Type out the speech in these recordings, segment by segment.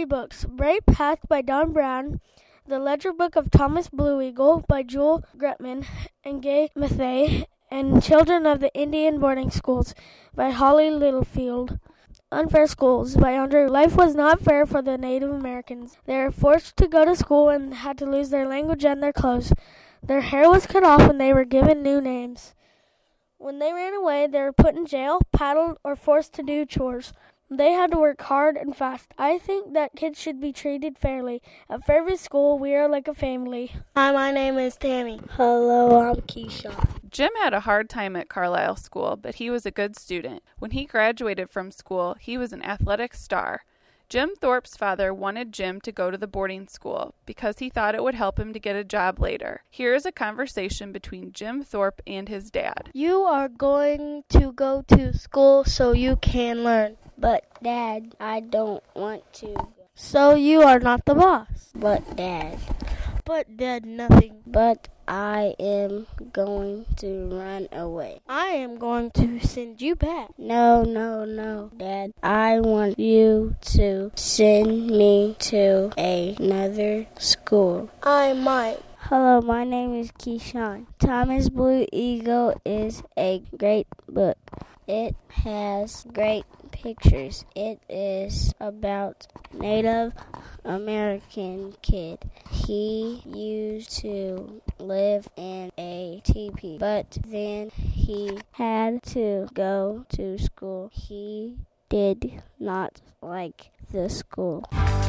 books: Bright Path by Don Brown, The Ledger Book of Thomas Blue Eagle by Joel Gretman and Gay Mathey, and Children of the Indian Boarding Schools by Holly Littlefield. Unfair Schools by Andrew. Life was not fair for the Native Americans. They were forced to go to school and had to lose their language and their clothes. Their hair was cut off and they were given new names. When they ran away, they were put in jail, paddled, or forced to do chores. They had to work hard and fast. I think that kids should be treated fairly. At Fairview School, we are like a family. Hi, my name is Tammy. Hello, I'm Keisha. Jim had a hard time at Carlisle School, but he was a good student. When he graduated from school, he was an athletic star. Jim Thorpe's father wanted Jim to go to the boarding school because he thought it would help him to get a job later. Here is a conversation between Jim Thorpe and his dad. You are going to go to school so you can learn. But, Dad, I don't want to. So you are not the boss. But, Dad. But, Dad, nothing. But I am going to run away. I am going to send you back. No, Dad. I want you to send me to another school. I might. Hello, my name is Keyshawn. Thomas Blue Eagle is a great book. It has great pictures. It is about Native American kid. He used to live in a teepee, but then he had to go to school. He did not like the school.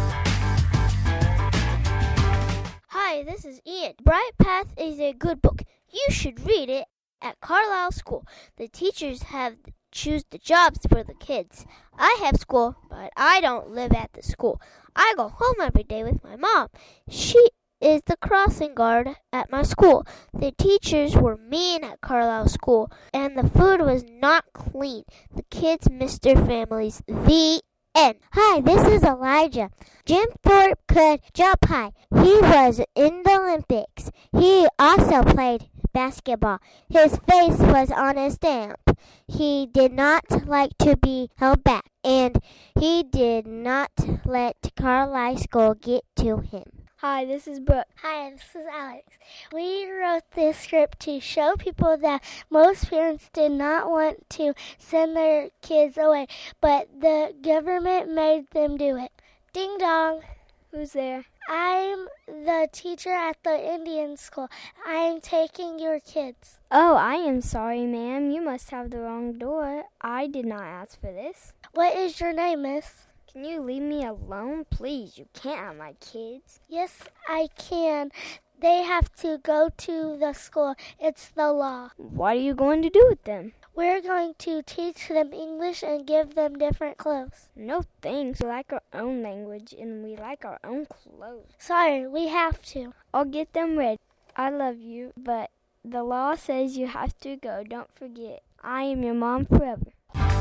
Hi, this is Ian. Bright Path is a good book. You should read it at Carlisle School. The teachers have choose the jobs for the kids. I have school, but I don't live at the school. I go home every day with my mom. She is the crossing guard at my school. The teachers were mean at Carlisle School, and the food was not clean. The kids missed their families. The end. Hi, this is Elijah. Jim Thorpe could jump high. He was in the Olympics. He also played basketball. His face was on a stamp. He did not like to be held back, and he did not let Carlisle School get to him. Hi, this is Brooke. Hi, this is Alex. We wrote this script to show people that most parents did not want to send their kids away, but the government made them do it. Ding dong. Who's there? I'm the teacher at the Indian school. I am taking your kids. Oh, I am sorry, ma'am. You must have the wrong door. I did not ask for this. What is your name, miss? Can you leave me alone? Please, you can't have my kids. Yes, I can. They have to go to the school. It's the law. What are you going to do with them? We're going to teach them English and give them different clothes. No thanks. We like our own language and we like our own clothes. Sorry, we have to. I'll get them ready. I love you, but the law says you have to go. Don't forget, I am your mom forever.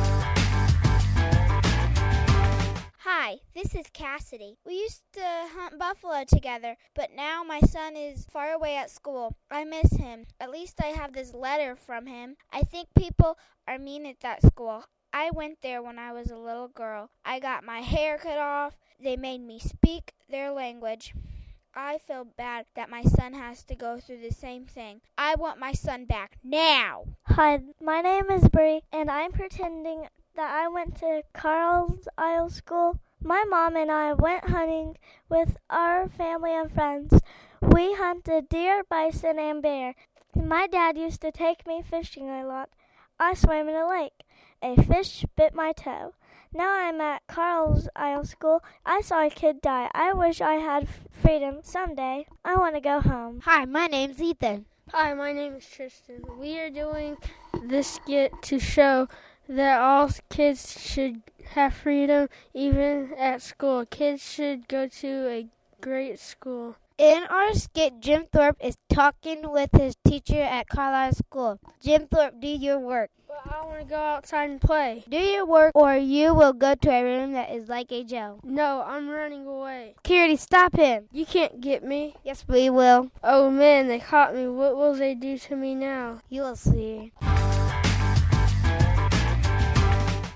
Hi, this is Cassidy. We used to hunt buffalo together, but now my son is far away at school. I miss him. At least I have this letter from him. I think people are mean at that school. I went there when I was a little girl. I got my hair cut off. They made me speak their language. I feel bad that my son has to go through the same thing. I want my son back now. Hi, my name is Bree, and I'm pretending that I went to Carlisle School. My mom and I went hunting with our family and friends. We hunted deer, bison, and bear. My dad used to take me fishing a lot. I swam in a lake. A fish bit my toe. Now I'm at Carlisle School. I saw a kid die. I wish I had freedom someday. I want to go home. Hi, my name's Ethan. Hi, my name is Tristan. We are doing this skit to show that all kids should have freedom, even at school. Kids should go to a great school. In our skit, Jim Thorpe is talking with his teacher at Carlisle School. Jim Thorpe, do your work. But I want to go outside and play. Do your work or you will go to a room that is like a jail. No, I'm running away. Security, stop him. You can't get me. Yes, we will. Oh man, they caught me. What will they do to me now? You will see.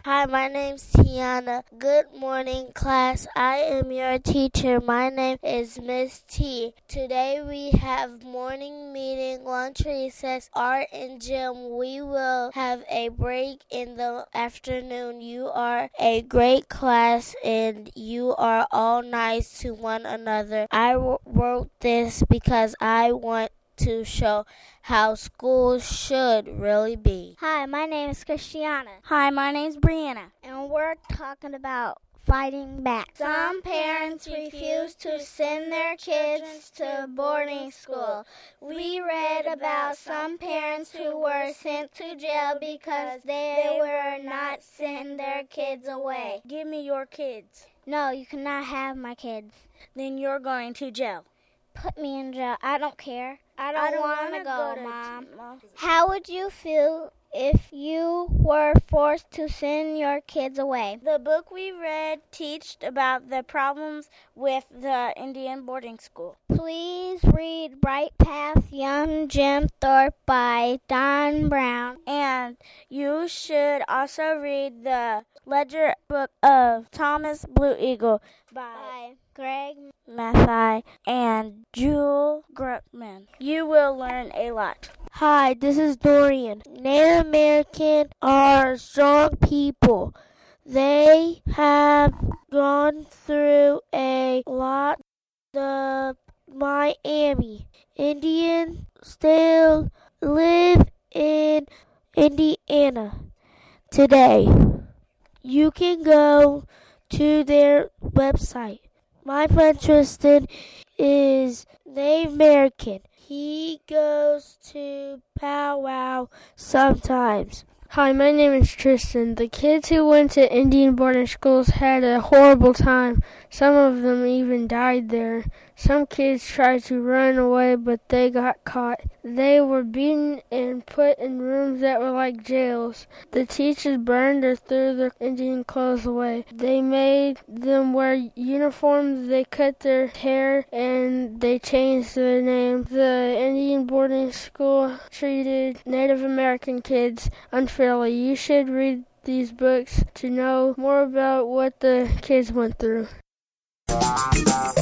Hi, my name's Tiana. Good morning, class. I am your teacher. My name is Miss T. Today we have morning meeting, lunch recess, art, and gym. We will have a break in the afternoon. You are a great class, and you are all nice to one another. I wrote this because I want to show how school should really be. Hi, my name is Christiana. Hi, my name's Brianna. And we're talking about fighting back. Some parents refuse to send their kids to boarding school. We read about some parents who were sent to jail because they were not sending their kids away. Give me your kids. No, you cannot have my kids. Then you're going to jail. Put me in jail. I don't care. I don't want to go, Mom. How would you feel if you were forced to send your kids away? The book we read teached about the problems with the Indian boarding school. Please read Bright Path, Young Jim Thorpe by Don Brown. And you should also read the Ledger Book of Thomas Blue Eagle by Greg Mathai and Jewel Grutman. You will learn a lot. Hi, this is Dorian. Native Americans are strong people. They have gone through a lot. The Miami Indians still live in Indiana today. You can go to their website. My friend Tristan is Native American. He goes to powwow sometimes. Hi, my name is Tristan. The kids who went to Indian boarding schools had a horrible time. Some of them even died there. Some kids tried to run away, but they got caught. They were beaten and put in rooms that were like jails. The teachers burned or threw their Indian clothes away. They made them wear uniforms, they cut their hair, and they changed their name. The Indian boarding school treated Native American kids unfairly. You should read these books to know more about what the kids went through.